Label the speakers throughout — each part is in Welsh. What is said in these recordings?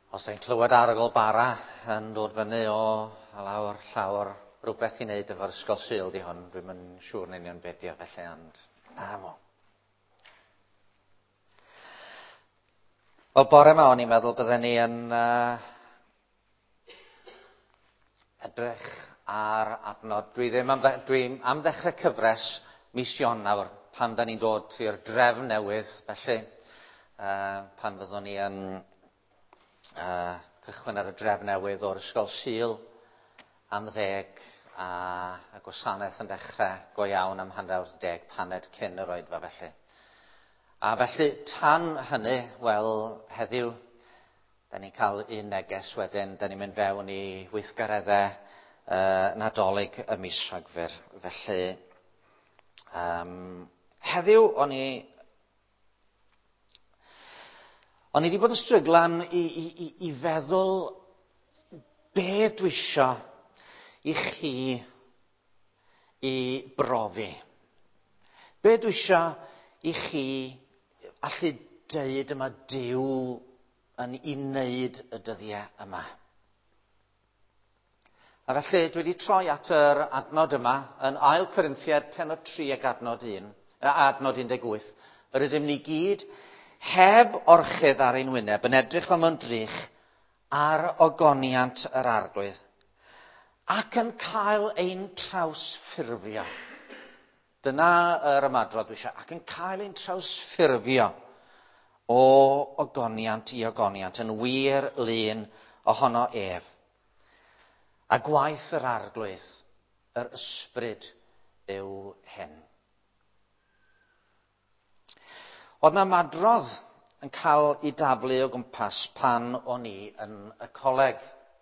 Speaker 1: Os ein clywed arogl bara yn dod fyny o lawr llawr rhywbeth i wneud efo'r ysgol Sul di hon, dwi'n yn siŵr yn union beth di o felly, ond na mo. Wel, bore yma o'n i'n meddwl bydden ni yn edrych ar adnod. Dwi am ddechrau cyfres mis Ionawr pan da ni'n dod i'r drefn newydd, felly pan fyddwn ni yn cychwyn ar y drefn newydd o'r ysgol Sul am 10 a y gwasanaeth yn dechrau go iawn am 10 paned cyn yr oedfa felly. A felly tan hynny, wel heddiw, da ni'n cael un neges wedyn, da ni'n mynd fewn i weithgareddau Nadolig y mis Rhagfyr. Felly heddiw o'n i wedi bod yn stryglan i feddwl be dwi isio i chi i brofi. Be dwi isio i chi allu deud yma Duw yn ei wneud y dyddiau yma. A felly dwi wedi troi at yr adnod yma yn ail Corinthiaid pennod 3 ac adnod 18. Yr ydym ni gyd heb orchydd ar ein wyneb yn edrych fel mewn drych ar ogoniant yr arglwydd ac yn cael ein trawsffurfio. Dyna yr ymadrodd dwi eisiau, ac yn cael ein trawsffurfio o ogoniant i ogoniant yn wir lun ohono ef. A gwaith yr arglwydd, yr ysbryd yw hyn. Oedd 'na madrodd yn cael ei daflu o gwmpas pan o'n i yn y coleg.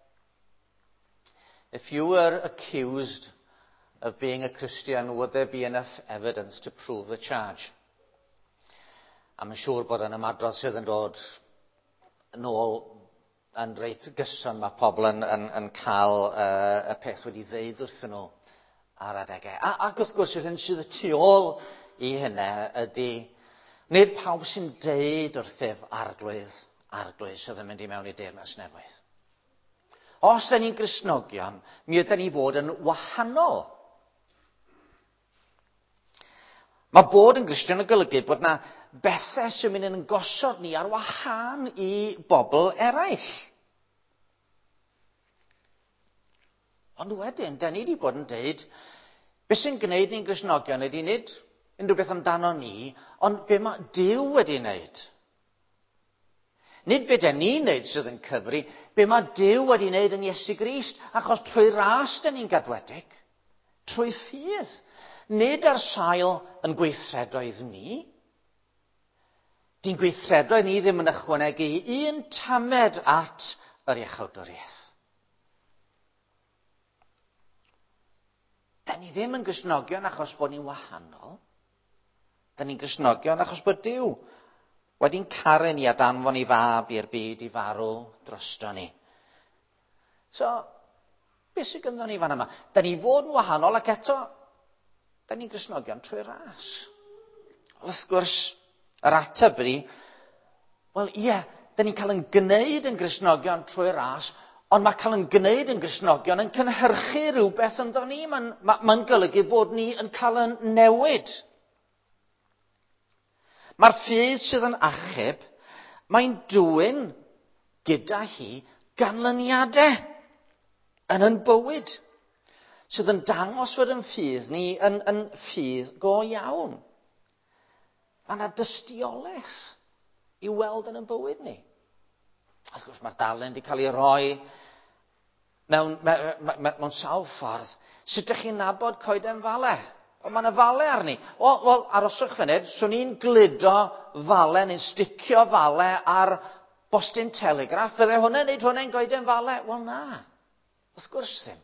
Speaker 1: If you were accused of being a Christian, would there be enough evidence to prove the charge? A mae'n siŵr bod yn ymadrodd sydd yn dod yn ôl yn reit gyson, mae pobl yn cael y peth wedi ddeud wrthyn nhw ar adegau. Ac wrth gwrs, yr hyn sydd y tu ôl i hynna ydy, nid pawb sy'n deud wrthif arglwydd sydd yn mynd i mewn i Deyrnas Newydd. Os da ni'n Gristnogion, mi ydyn ni fod yn wahanol. Mae bod yn Gristion yn golygu bod yna bethau sy'n mynd yn gosod ni ar wahân i bobl eraill. Ond wedyn, da ni wedi bod yn deud, beth sy'n gwneud ni'n Gristnogion ydy nid unrhyw beth amdano ni, ond be mae Duw wedi wneud. Nid beth ni'n wneud sydd yn cyfri, be mae Duw wedi wneud yn Iesu Grist, achos trwy ras da ni'n gadwedig, trwy ffydd. Nid ar sail yn gweithredoedd ni. Di'n gweithredoedd ni ddim yn ychwanegu un tamed at yr iechawdwriaeth. Da ni ddim yn Gristnogion achos bod ni'n wahanol. Da ni'n Gristnogion achos bod Duw wedi'n caru ni a danfon i fab i'r byd i farw drosto ni. So, beth sydd gynno ni fan yma? Da ni fod yn wahanol ac eto, da ni'n Gristnogion trwy ras. Wrth gwrs, yr ateb ydy, wel ie, da ni'n cael yn gwneud yn Gristnogion trwy ras, ond mae cael yn gwneud yn Gristnogion yn cynhyrchu rhywbeth ynddo ni. Mae'n golygu bod ni yn cael yn newid. Mae'r ffydd sydd yn achub, mae'n dwyn gyda hi ganlyniadau yn ein bywyd, sydd yn dangos fod yn ffydd ni yn ffydd go iawn. Mae yna dystiolaeth i weld yn ein bywyd ni. Wrth gwrs, mae'r dalen wedi cael ei roi mewn sawl ffordd. Sut ydych chi'n nabod coeden fale? O, mae yna fale arni. Wel, aroswch fyned, swn i'n gludo fale neu'n sticio fale ar bostyn telegraff. Fydde hwnna'n neud hwnna'n goeden fale? Wel, na. Wrth gwrs ddim.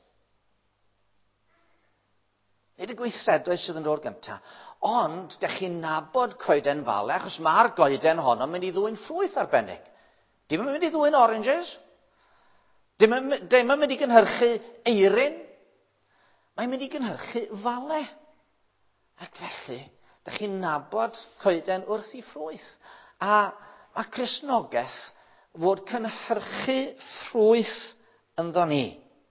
Speaker 1: Nid y gweithredoedd sydd yn dod gyntaf. Ond, ydych chi'n nabod coeden fale, achos mae'r goeden honno mynd i ddwyn ffrwyth arbennig. Dim yn mynd i ddwyn oranges. Dim yn mynd i gynhyrchu eirin. Mae'n mynd i gynhyrchu fale. Ac felly, ydych chi'n nabod coeden wrth ei ffrwyth. A mae Cristnogaeth fod cynhyrchu ffrwyth ynddo ni.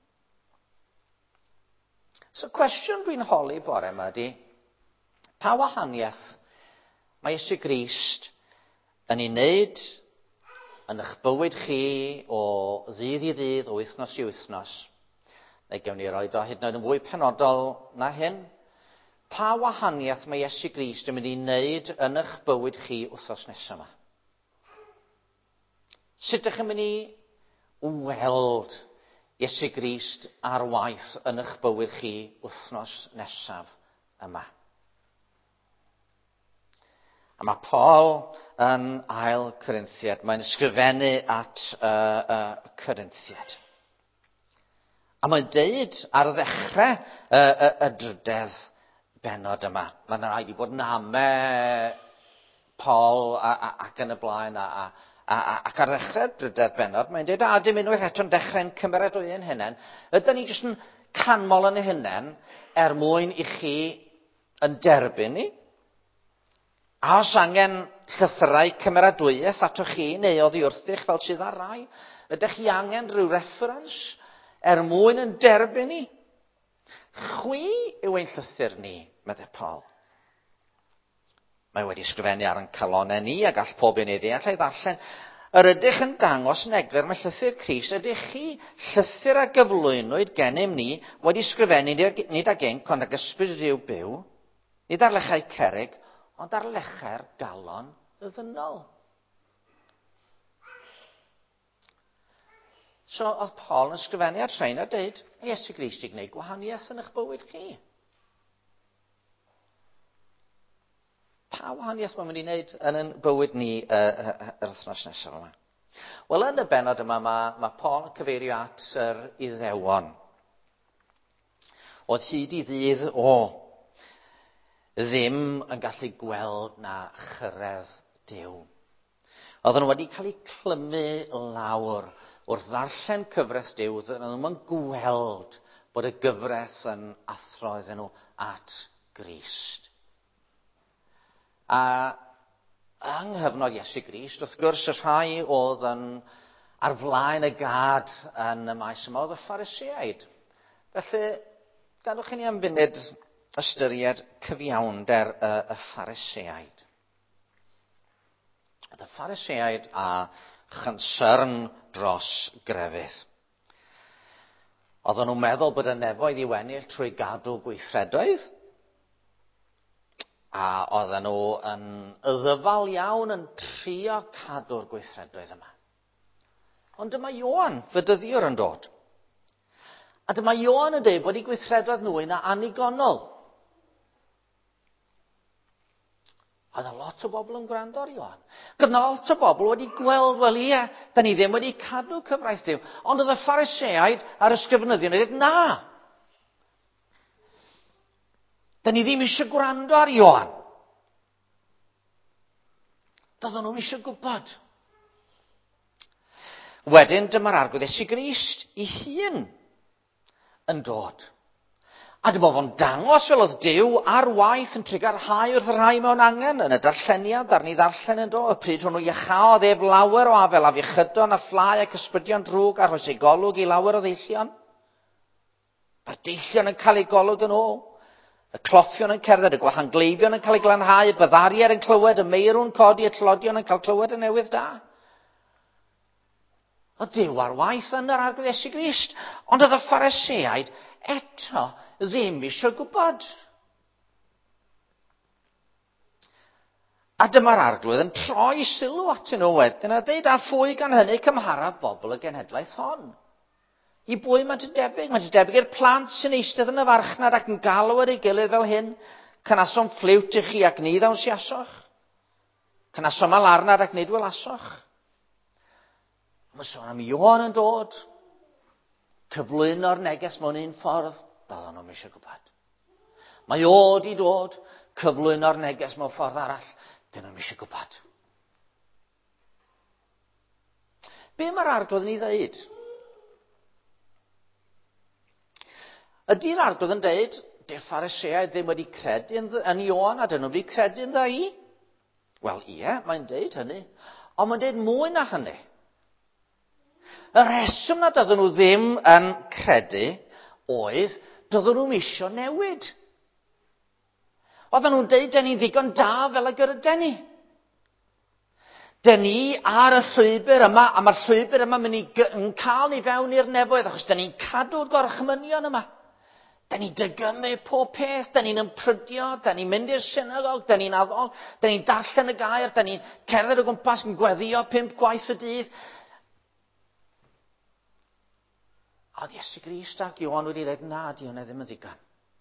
Speaker 1: So cwestiwn dwi'n holi bore yma ydy, pa wahaniaeth mae Iesu Grist yn ei wneud yn eich bywyd chi o ddydd i ddydd, o wythnos i wythnos, neu gewn ni roed o hyd yn oed yn fwy penodol na hyn, pa wahaniaeth mae Iesu Grist yn mynd i wneud yn eich bywyd chi wythnos nesaf yma? Sut ydych chi'n mynd i weld Iesu Grist ar waith yn eich bywyd chi wythnos nesaf yma? A mae Paul yn ail Corinthiad, mae'n ysgrifennu at Corinthiad. A mae'n deud ar ddechrau y drydedd benod yma. Mae'n rhaid i bod yn amau Paul ac yn y blaen. Ac ar ddechrau'r drydedd benod, mae'n deud, dim unwaith eto'n dechrau'n cymeradwyo'n hunain. Ydyn ni jyst yn canmol yn y hunain mwyn i chi yn derbyn ni? A os angen llythyrau cymeradwyaeth atoch chi neu oddi wrthych fel sydd ar rai, ydych chi angen rhyw referens mwyn yn derbyn ni? Chwi yw ein llythyr ni, medde Paul. Mae wedi sgrifennu ar yn calonau ni a gall pob un ei ddeall ei ddarllen. Yr ydych yn dangos yn eglur mae llythyr Crist, ydych chi llythyr a gyflwynwyd gennym ni wedi sgrifennu nid ag inc ond ag ysbryd Dduw byw, nid ar lechau cerrig, ond ar lecher galon y ddynol. So, oedd Paul yn sgrifennu ar trein a dweud, Iesu Grist i gwneud gwahaniaeth yn eich bywyd chi. Pa wahaniaeth mae'n mynd i wneud yn ein bywyd ni yr wythnos nesaf yma? Wel, yn y benod yma, mae Paul yn cyfeirio at yr Iddewon. Oedd hyd i ddydd ddim yn gallu gweld na chyredd Duw. Oedden nhw wedi cael eu clymu lawr wrth ddarllen cyfres Duw, oedden nhw'n gweld bod y gyfres yn athro iddyn nhw at Grist. A yng nghyfnod Iesu Grist, wrth gwrs y rhai oedd ar flaen y gad yn y maes yma oedd y Phariseaid. Felly, gadwch i ni am funud ystyried cyfiawnder y Phariseaid. Y Phariseaid a chynsyrn dros grefydd. Oedden nhw'n meddwl bod y nefoedd i wennill trwy gadw gweithredoedd, a oedden nhw yn ddyfal iawn yn trio cadw'r gweithredoedd yma. Ond dyma Ioan, fy dyddiwr, yn dod. A dyma Ioan yn dweud bod eu gweithredoedd nhw yn anigonol. Oedd yna lot o bobl yn gwrando ar Ioan. Gyda lot o bobl wedi gweld, wel ie, da ni ddim wedi cadw cyfraith Duw. Ond oedd y Phariseaid ar ysgrifenyddion yn dweud, na. Da ni ddim eisiau gwrando ar Ioan. Doedden nhw'n eisiau gwybod. Wedyn dyma'r arglwydd Iesu Grist ei hun yn dod. A dyma fo'n dangos fel oedd Duw ar waith yn trigarhau wrth y rhai mewn angen yn y darlleniad ar ni ddarllen yn dod. Y pryd hwnnw iachao ef lawer o afel a fiechydon a fflai ac ysbrydion drwg a rhoes ei golwg i lawer o ddeillion. Mae'r deillion yn cael ei golwg yn ôl. Y clothion yn cerdded, y gwahangleifion yn cael ei glanhau, y byddariaid yn clywed, y meirw'n codi, y tlodion yn cael clywed y newydd da. Oedd Duw ar waith yn yr arglwydd Iesu Grist, ond oedd y Phariseaid eto ddim eisiau gwybod. A dyma'r arglwydd yn troi sylw atyn nhw wedyn a dweud, a phwy gan hynny cymharaf bobl y genhedlaeth hon? I bwy mae'n debyg? Mae'n debyg i'r plant sy'n eistedd yn y farchnad ac yn galw ar ei gilydd fel hyn, cynasom ffliwt i chi ac ni ddawn siasoch. Cynasom alarnad ac nid welasoch. Mae sôn am Ioan yn dod, cyflwyno'r neges mewn un ffordd, doedden nhw'n eisiau gwybod. Mae di dod, cyflwyno'r neges mewn ffordd arall, dyn nhw'n eisiau gwybod. Be mae'r arglwydd yn ei ddeud? Ydy'r arglwydd yn dweud, di'r Phariseaid ddim wedi credu yn Ioan a dyn nhw wedi credu yn dda i? Wel ie, mae'n dweud hynny. Ond mae'n dweud mwy na hynny. Y reswm na doedden nhw ddim yn credu oedd doedden nhw'n isio newid. Oedden nhw'n deud, dyn ni'n ddigon da fel y gyryden ni. Dyn ni ar y llwybr yma, a mae'r llwybr yma yn cael ni fewn i'r nefoedd, achos dyn ni'n cadw'r gorchmynion yma. Dyn ni'n dygymu pob peth, dyn ni'n ymprydio, dyn ni'n mynd i'r synagog, dyn ni'n addol, dyn ni'n darllen y gair, dyn ni'n cerdded o gwmpas yn gweddio 5 gwaith y dydd. Oedd Iesu Grist ac Ioan wedi dweud, na, di hwnna ddim yn ddigon.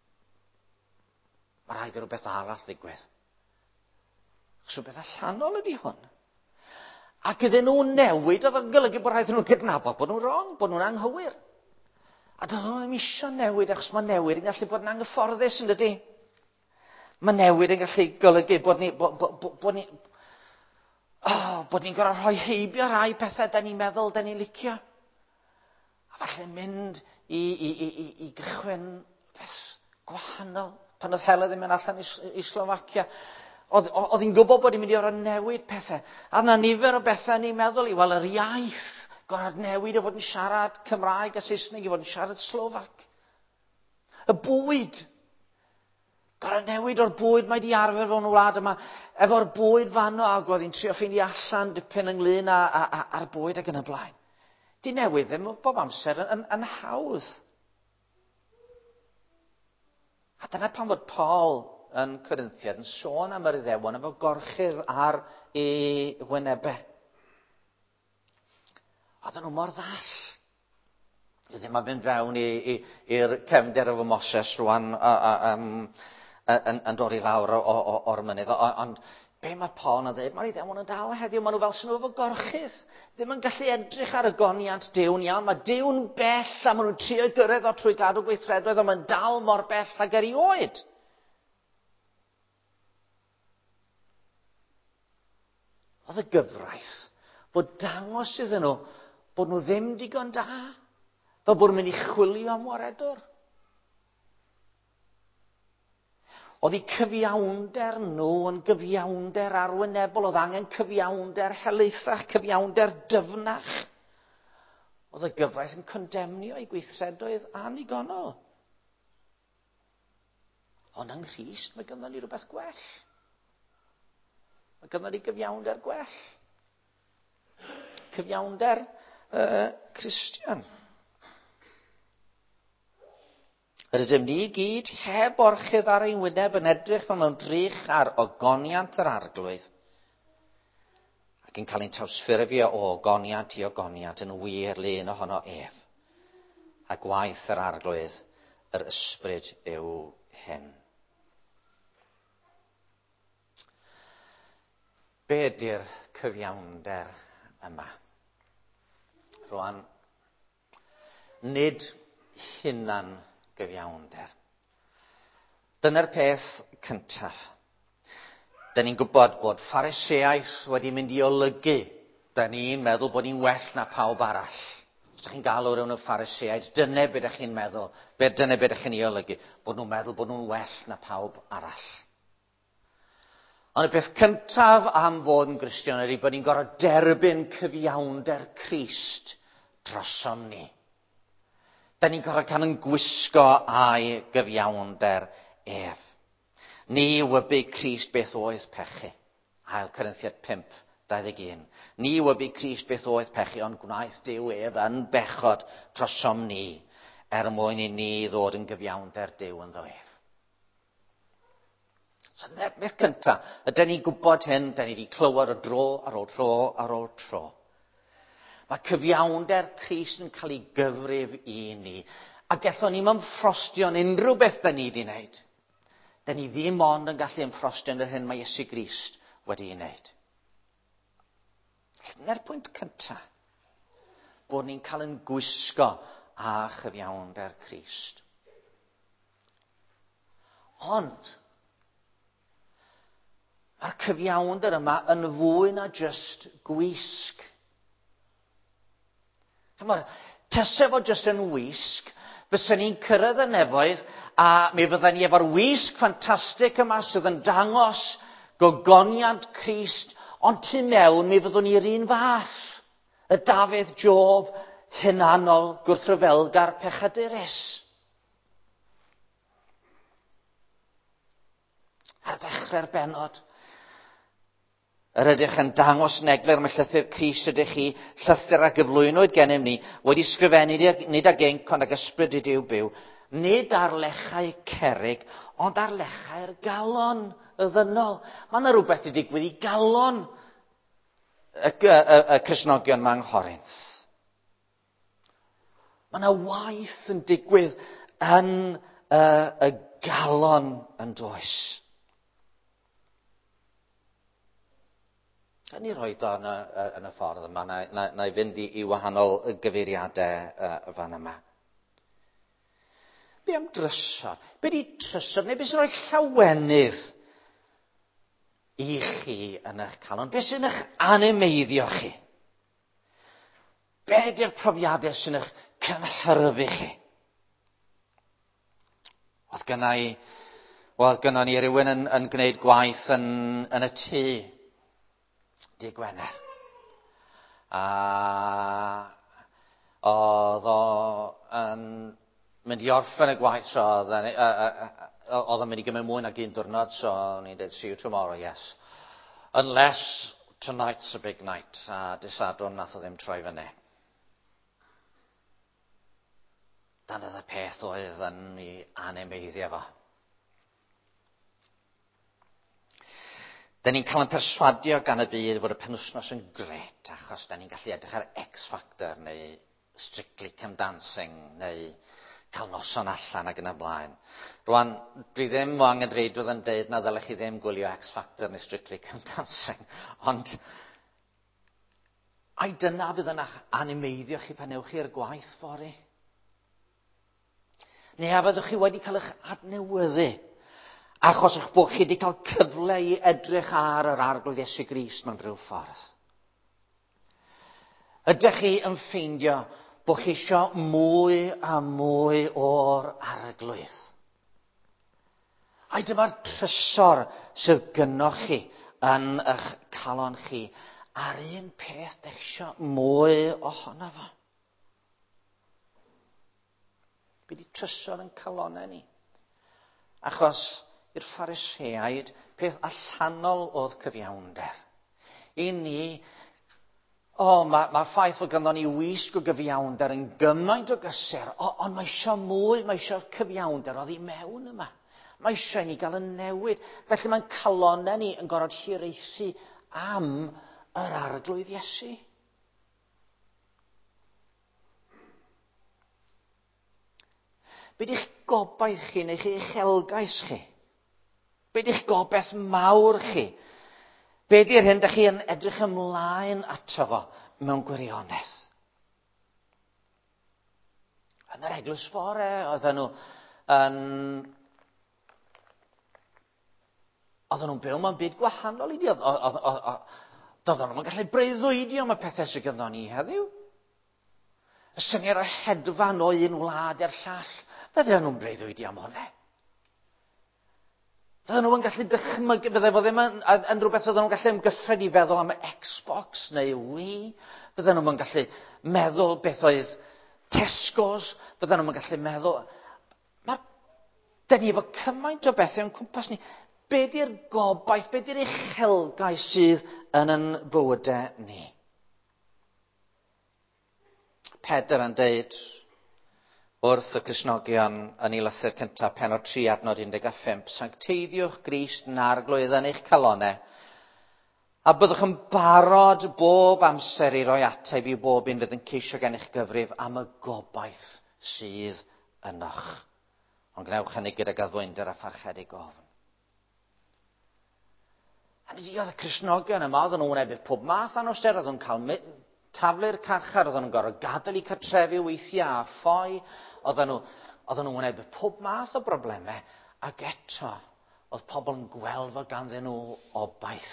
Speaker 1: Mae rhaid i rhywbeth arall ddigwydd. Rhywbeth allanol ydi hwn. Ac iddyn nhw newid, oedd yn golygu bod rhaid nhw'n cydnabod bod nhw'n wrong, bod nhw'n anghywir. A doedden nhw ddim eisiau newid, achos mae newid yn gallu bod yn anghyfforddus yn dydi. Mae newid yn gallu golygu bod ni'n gorfod rhoi heibio rhai pethau da ni'n meddwl, da ni'n licio. A falle mynd i gychwyn beth gwahanol. Pan oedd Helen ddim yn allan i Slovacia, oedd hi'n gwybod bod hi'n mynd i orfod newid pethau. A yna nifer o bethau ni'n meddwl i, wel, yr iaith, gorfod newid o fod yn siarad Cymraeg a Saesneg i fod yn siarad Slovac. Y bwyd. Gorfod newid o'r bwyd mae di arfer fo'n wlad yma. Efo'r bwyd fanno, ac oedd hi'n trio ffeindio allan dipyn ynglyn a'r bwyd ac yn y blaen. Di newid ddim bob amser yn hawdd. A dyna pan fod Paul yn Corinthiad yn sôn am yr Iddewon efo gorchydd ar ei wynebau. Oedden nhw mor ddall. Ddim yn mynd fewn i'r cefndir efo Moses rwan yn dod i lawr o'r mynydd. Ond be mae Paul yn dweud, mae'r Iddewon yn dal heddiw, maen nhw fel sy'n nhw efo gorchydd. Ddim yn gallu edrych ar y goniant Duw'n iawn. Mae Duw'n bell a maen nhw'n trio gyrraedd o trwy gadw gweithredoedd, ond mae'n dal mor bell ag erioed. Oedd y gyfraith fod dangos iddyn nhw bod nhw ddim digon da, fel bod nhw'n mynd i chwilio am waredwr. Oedd eu cyfiawnder nhw yn gyfiawnder arwynebol, oedd angen cyfiawnder helaethach, cyfiawnder dyfnach. Oedd y gyfraith yn condemnio eu gweithredoedd anigonol. Ond yng Nghrist mae gynnon ni rhywbeth gwell. Mae gynnon ni gyfiawnder gwell. Cyfiawnder Cristion. Rydym ni gyd heb orchydd ar ein wyneb yn edrych fel mewn drych ar ogoniant yr arglwydd. Ac yn cael ein trawsffurfio o ogoniant i ogoniant yn wir lun ohono ef. A gwaith yr arglwydd, yr ysbryd yw hyn. Be ydy'r cyfiawnder yma? Rwan, nid hunan gyfiawnder. Dyna'r peth cyntaf. Dyn ni'n gwybod bod Phariseaeth wedi mynd i olygu. Dyn ni'n meddwl bod ni'n well na pawb arall. Os ydych chi'n galw rhywun o Phariseaid, dyna beth ydych chi'n meddwl. Dyna beth ydych chi'n ei olygu. Bod nhw'n meddwl bod nhw'n well na pawb arall. Ond y peth cyntaf am fod yn Gristion ydy bod ni'n gorfod derbyn cyfiawnder Crist drosom ni. Da ni'n gorfod cael yn gwisgo a'i gyfiawnder ef. Ni wybu Crist beth oedd pechu. Ail Corinthiad 5:21. Ni wybu Crist beth oedd pechu, ond gwnaeth Duw ef yn bechod drosom ni, mwyn i ni ddod yn gyfiawnder Duw ynddo ef. So dyna'r beth cyntaf. Ydyn ni'n gwybod hyn, da ni wedi clywed o dro ar ôl tro ar ôl tro. Mae cyfiawnder Crist yn cael ei gyfrif i ni. A gethon ni'n ymffrostio'n unrhyw beth da ni wedi wneud. Da ni ddim ond yn gallu ymffrostio'n yr hyn mae Iesu Grist wedi ei wneud. Dyna'r pwynt cyntaf. Bod ni'n cael yn gwisgo a chyfiawnder Crist. Ond mae'r cyfiawnder yma yn fwy na just gwisg. Tase fod just yn wisg, fysen ni'n cyrraedd y nefoedd a mi fydden ni efo'r wisg ffantastig yma sydd yn dangos gogoniant Crist, ond tu mewn mi fyddwn ni'r un fath. Y Dafydd Job hunanol gwrthryfelgar pechadurus. Ar ddechrau'r benod, yr ydych yn dangos negler am y llythyr Crist ydych chi, llythyr a gyflwynwyd gennym ni, wedi sgrifennu nid ag inc ond ag ysbryd i Duw byw, nid ar lechau cerrig, ond ar lechau'r galon y ddynol. Mae yna rhywbeth wedi digwydd i galon y Cristnogion yma yng Nghorinth. Mae yna waith yn digwydd yn y galon yn does. Gan i roi do yn y ffordd yma, na i fynd i wahanol gyfeiriadau fan yma. Be am drysor? Be di drysor? Neu beth sy'n rhoi llawenydd i chi yn eich calon? Be sy'n eich animeiddio chi? Be di'r profiadau sy'n eich cynhyrfu chi? Oedd gynno ni rhywun yn gwneud gwaith yn y tŷ Dydd Gwener. A oedd o yn mynd i orffen y gwaith, so oedd o'n mynd i gymryd mwy nag un diwrnod, so ni'n dweud, see you tomorrow, yes. Unless tonight's a big night. A dysadwn nath o ddim troi fyny. Dan oedd y peth oedd yn ei animeiddio fo. Da ni'n cael yn perswadio gan y byd fod y penwythnos yn gret, achos da ni'n gallu edrych ar X Factor, neu Strictly Come Dancing, neu cael noson allan ac yn y blaen. Rwan, dwi ddim o angen reidrwydd yn deud na ddylech chi ddim gwylio X Factor neu Strictly Come Dancing, ond ai dyna bydd yn animeiddio chi pan ewch chi i'r gwaith fori? Neu a fyddwch chi wedi cael eich adnewyddu achos eich bod chi wedi cael cyfle i edrych ar yr arglwydd Iesu Grist mewn rhyw ffordd? Ydych chi yn ffeindio bod chi eisiau mwy a mwy o'r arglwydd? Ai dyma'r trysor sydd gynnoch chi yn eich calon chi a'r un peth dych eisiau mwy ohono fo? Be di trysor yn calonau ni? Achos i'r Phariseaid, peth allanol oedd cyfiawnder. I ni, mae'r ffaith fod ganddo ni wisg o gyfiawnder yn gymaint o gysur, ond mae eisiau mwy, mae eisiau cyfiawnder oedd i mewn yma. Mae eisiau ni gael yn newid. Felly mae'n calonau ni yn gorfod hiraethu am yr arglwydd Iesu. Be di'ch gobaith chi neu chi uchelgais chi? Be di'ch gobaith mawr chi? Be di'r hyn da chi yn edrych ymlaen ato fo mewn gwirionedd? Yn yr eglwys fore, oedden nhw'n byw mewn byd gwahanol i ni. Doedden nhw'n gallu breuddwydio am y pethau sydd ganddo ni heddiw. Y syniad o hedfan o un wlad i'r llall, fydden nhw'n breuddwydio am hwnna. Fydden nhw'n gallu dychmygu, fydden nhw ddim yn rhywbeth fydden nhw'n gallu ymgyffred i feddwl am Xbox neu Wii. Fydden nhw'n gallu meddwl beth oedd Tesco's. Fydden nhw'n gallu meddwl... Da ni efo cymaint o bethau yn cwmpas ni. Be di'r gobaith, be di'r uchelgais sydd yn yn bywydau ni? Pedr yn deud wrth y Cristnogion yn ei lythyr cyntaf, pennod 3 adnod 15, sancteiddiwch Grist yn arglwydd yn eich calonau, a byddwch yn barod bob amser i roi ateb i bob un fydd yn ceisio gen eich gyfrif am y gobaith sydd ynoch. Ond gnewch hynny gyda gaddwynder a pharchedig ofn. A nid oedd y Cristnogion yma, oedden nhw'n wynebu pob math anawster, oedden nhw'n cael taflu'r carchar, oedden nhw'n gorfod gadael i cartrefi weithiau a ffoi, oedden nhw'n wynebu pob math o broblemau, ac eto, oedd pobl yn gweld fod ganddyn nhw obaith.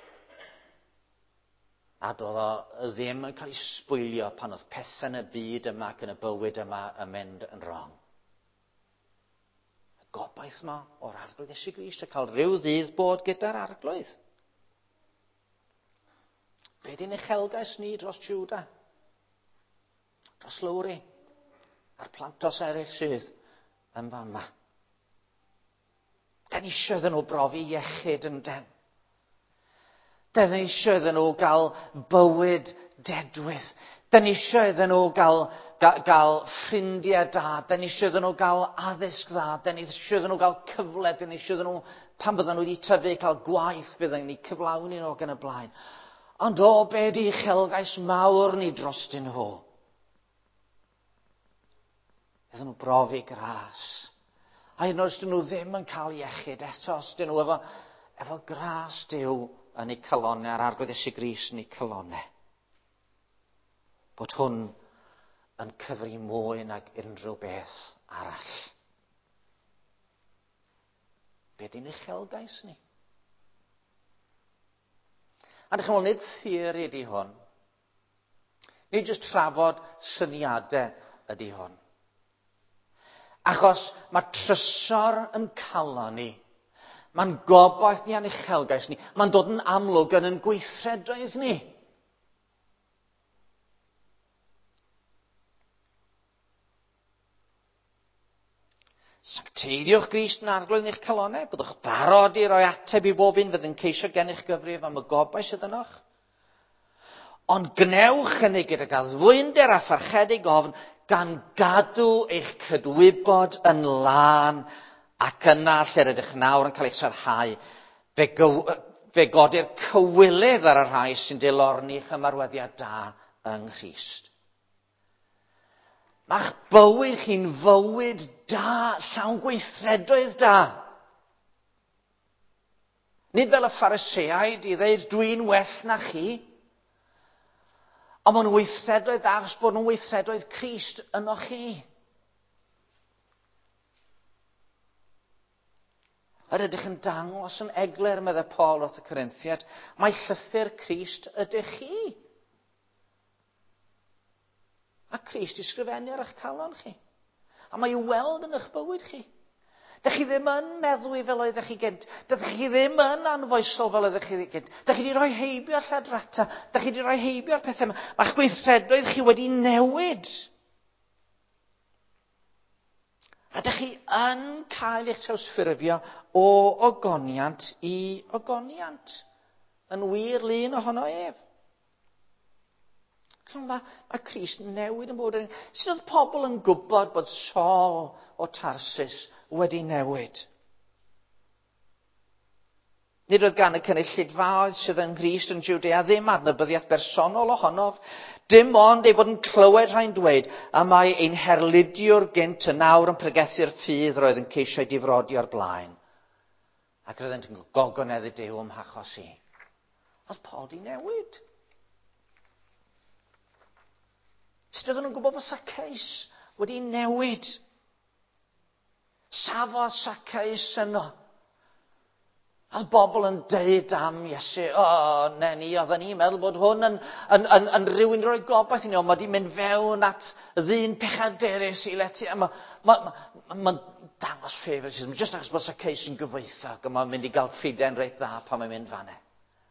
Speaker 1: A doedd o ddim yn cael ei sbwylio pan oedd pethau yn y byd yma ac yn y bywyd yma yn mynd yn wrong. Y gobaith yma o'r arglwydd Iesu Grist, a cael rhyw ddydd bod gyda'r arglwydd. Be di'n uchelgais ni dros Jiwda? dros Lowri, a'r plantos eraill sydd yn fan yma. Da ni isio iddyn nhw brofi iechyd yn den. Da ni isio iddyn nhw gael bywyd dedwydd. Da ni isio iddyn nhw gael ffrindiau da. Da ni isio iddyn nhw gael addysg dda. Da ni isio iddyn nhw gael cyfle. Da ni isio iddyn nhw, pan bydden nhw wedi tyfu, cael gwaith bydden ni cyflawni nhw gan y blaen. Ond o be di uchelgais mawr ni drostyn nhw. Iddyn nhw brofi gras. A hyd yn oed os dyn nhw ddim yn cael iechyd eto, os dyn nhw efo gras Duw yn eu calonau, a'r arglwydd Iesu Grist yn eu calonau. Bod hwn yn cyfri mwy nag unrhyw beth arall. Be di'n uchelgais ni? A dych chi'n meddwl, nid theori ydy hwn. Nid jyst trafod syniadau ydy hwn. Achos mae trysor yn calon ni. Mae'n gobaith ni a'n uchelgais ni. Mae'n dod yn amlwg yn gweithredoedd ni. Sancteidiwch Grist yn arglwydd yn eich calonau. Byddwch barod i roi ateb i bob un fydd yn ceisio gennych gyfrif am y gobaith sydd ynoch. Ond gnewch hynny gydag addfwynder a pharchedig ofn gan gadw eich cydwybod yn lân ac yna lle rydych nawr yn cael eich sarhau fe godi'r cywilydd ar y rhai sy'n dilorni eich ymarweddiad da yng Nghrist. Ma'ch bywyd chi'n fywyd da, llawn gweithredoedd da. Nid fel y Phariseaid i ddeud dwi'n well na chi. Ond mae'n weithredoedd da achos bod nhw'n weithredoedd Crist yno chi. Yr ydych yn dangos yn eglur, meddwl Paul wrth y Corinthiad, mae llythyr Crist ydych chi. A Crist i sgrifennu ar eich calon chi. A mae i'w weld yn eich bywyd chi. Dych chi ddim yn meddwi fel oeddech chi gynt. Dych chi ddim yn anfoesol fel oeddech chi gynt. Dych chi wedi rhoi heibio ar lladrata. Dych chi wedi rhoi heibio ar pethau yma. Mae'ch gweithredoedd chi wedi newid. A dych chi yn cael eich trawsffurfio o ogoniant i ogoniant. Yn wir lun ohono ef. Mae Crist newid yn bod yn... Sut oedd pobl yn gwybod bod Saul o Tarsus wedi newid? Nid oedd gan y cynulleidfaoedd sydd yn Grist yn Jwdea ddim adnabyddiaeth bersonol ohonof. Dim ond ei bod yn clywed rhain dweud a mae ein herludiwr gynt y nawr yn pregethu'r ffydd roedd yn ceisio difrodi o'r blaen. Ac roedd yn gogoneddu Duw ym hachos i. Oedd Paul di newid. Sut oedden nhw'n gwybod bod Zacchaeus wedi newid? Safodd Zacchaeus yno. Oedd bobl yn deud am Iesu, neni, oedden ni'n meddwl bod hwn yn rhywun rhoi gobaith i ni, ond mae wedi mynd fewn at ddyn pechaderus i leti. Mae'n dangos favoritism, just achos bod Zacchaeus yn gyfoethog, a mae'n mynd i gael ffriden reit dda pan mae'n mynd fanne.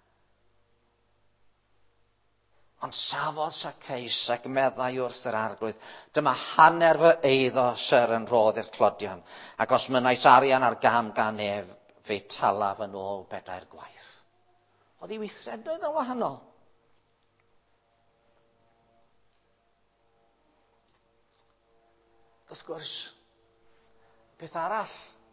Speaker 1: Ond safodd Zacchaeus ac meddai wrth yr arglwydd, dyma hanner fy eiddo syr yn rhodd i'r clodion, ac os mynais arian ar gam gan ef, fe talaf yn ôl 4 gwaith. Oedd ei weithredoedd yn wahanol. Wrth gwrs, beth arall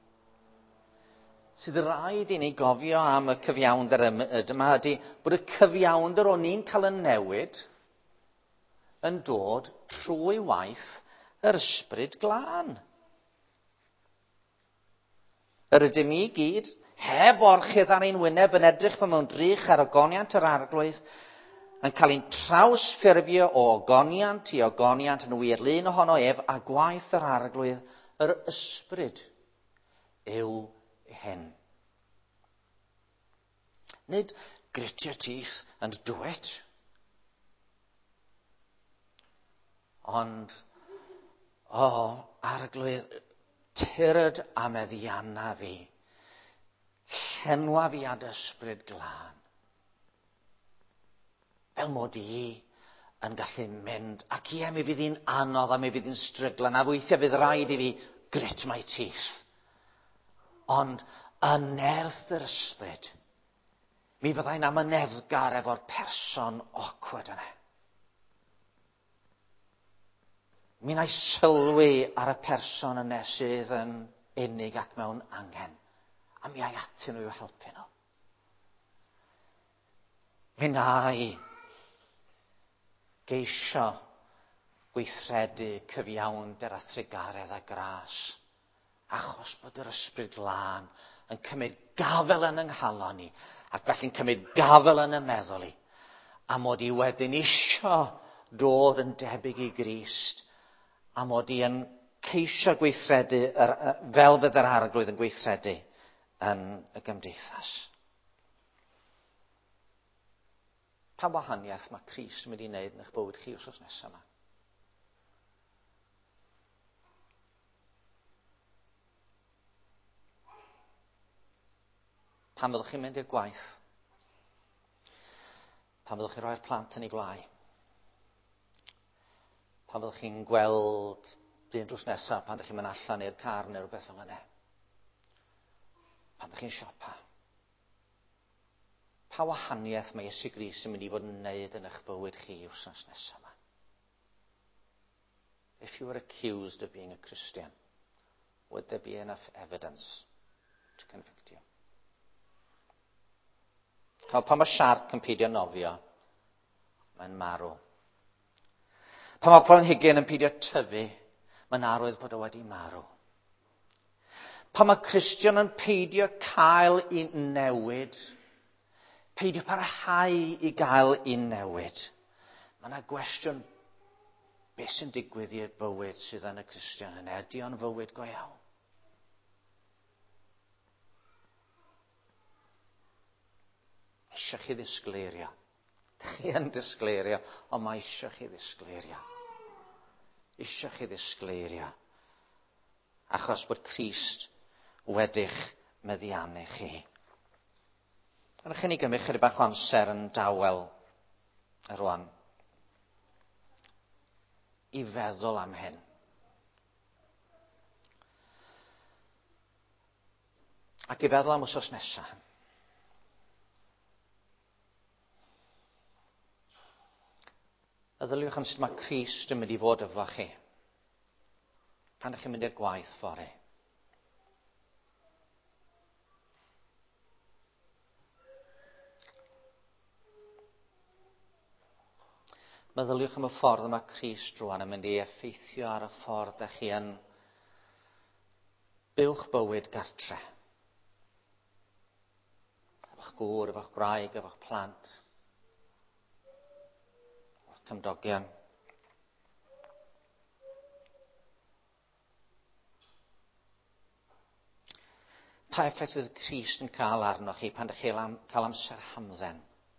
Speaker 1: sydd rhaid i ni gofio am y cyfiawnder yma ydy bod y cyfiawnder o'n ni'n cael yn newid yn dod trwy waith yr ysbryd glân. Yr ydym i gyd, heb orchydd ar ein wyneb yn edrych fel mewn drych ar ogoniant yr arglwydd, yn cael ein trawsffurfio o ogoniant i ogoniant yn wirlun ohono ef a gwaith yr arglwydd, yr ysbryd yw hyn. Nid gritio teeth and do it. Ond, arglwydd, tyrd a meddianna fi, llenwa fi ad ysbryd glân. Fel mod i yn gallu mynd. Ac ie, mi fydd hi'n anodd a mi fydd hi'n stryglan. A weithiau bydd rhaid i fi grit my teeth. Ond yn nerth yr ysbryd, mi fyddai'n amyneddgar efo'r person awkward yna. Mi wna i sylwi ar y person yna sydd yn unig ac mewn angen. A mi ai atyn nhw i'w helpu nhw. Mi wna i geisio gweithredu cyfiawnder a thrigaredd a gras. Achos bod yr ysbryd glân yn cymryd gafel yn yng nghalon ni. Ac felly'n cymryd gafel yn y meddwl i. A mod i wedyn isio dod yn debyg i Grist. A mod i yn ceisio gweithredu fel fydd yr arglwydd yn gweithredu yn y gymdeithas. Pa wahaniaeth mae Crist yn mynd i wneud yn eich bywyd chi wrth nesaf yma? Pan fyddwch chi'n mynd i'r gwaith? Pan fyddwch chi'n rhoi'r plant yn ei gwlau? Pan fyddwch chi'n gweld dyn drws nesaf pan ydych chi'n mynd allan i'r car neu rhywbeth fel yna? Pan ydych chi'n siopa? Pa wahaniaeth mae Iesu Grist yn mynd i fod yn wneud yn eich bywyd chi wrthnos nesaf yma? If you were accused of being a Christian, would there be enough evidence to convict you? Pan mae siarc yn peidio nofio, mae'n marw. Pan mae planhigyn yn peidio tyfu, mae'n arwydd bod o wedi marw. Pan mae Cristion yn peidio cael i newid, peidio parhau i gael i newid, mae yna gwestiwn beth sy'n digwydd i'r bywyd sydd yn y Cristion yna. Ydy o'n fywyd go iawn? Eisiau chi ddisgleirio. Chi yn disgleirio, ond mae eisiau chi ddisgleirio. Eisiau chi ddisgleirio. Achos bod Crist wedi'ch meddiannu chi. Rydych chi'n ei gymryd chydig bach o amser yn dawel rwan i feddwl am hyn. Ac i feddwl am wsos nesaf. Meddyliwch am sut mae Crist yn mynd i fod efo chi pan ydych chi'n mynd i'r gwaith fory. Meddyliwch am y ffordd mae Crist rwan yn mynd i effeithio ar y ffordd ydych chi yn byw'ch bywyd gartre. Efo'ch gŵr, efo'ch gwraig, efo'ch plant. Cymdogion. Pa effaith fydd Crist yn cael arnoch chi pan ydych chi'n cael amser hamdden?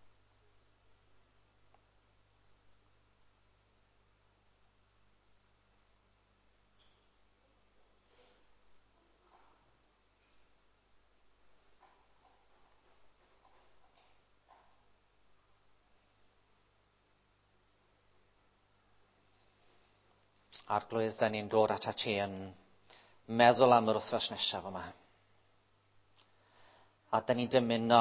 Speaker 1: Arglwydd, da ni'n dod at ti yn meddwl am yr wythnos nesaf yma. A da ni'n dymuno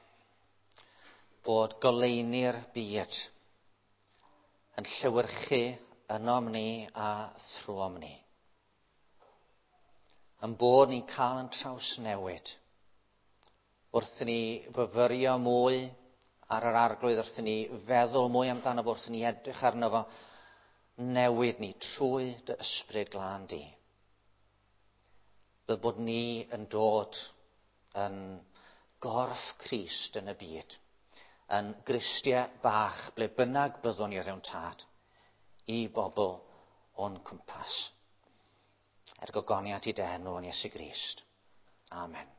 Speaker 1: bod goleini'r byd yn llewyrchu ynom ni a thrwom ni. Yn bod ni'n cael yn trawsnewid. Wrth ni fyfyrio mwy ar yr arglwydd, wrth ni feddwl mwy amdano fo, wrth ni edrych arno fo, newid ni trwy dy ysbryd glân di. Bydd bod ni yn dod yn gorff Crist yn y byd, yn Gristia bach, ble bynnag byddwn ni o ddewn tad, i bobl o'n cwmpas. Er gogoniant i denw yn Iesu Grist. Amen.